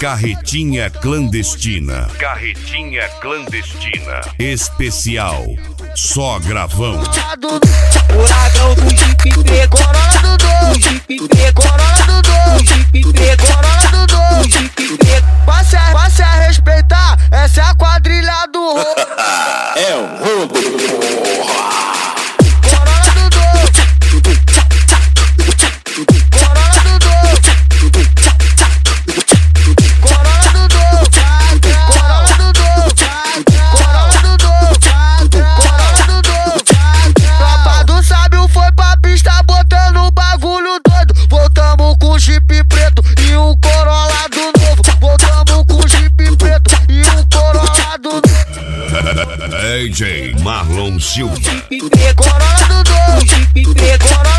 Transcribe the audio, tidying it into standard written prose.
Carretinha clandestina. Carretinha clandestina. Especial Só Gravão. Furacão do Jeep preto, Corolla do Jeep preto, Corolla do Jeep preto, Corolla do Jeep preto. Passe a respeitar, essa é a quadrilha do é o roubo. DJ Marlon Silva. Corolla do Jeep preto,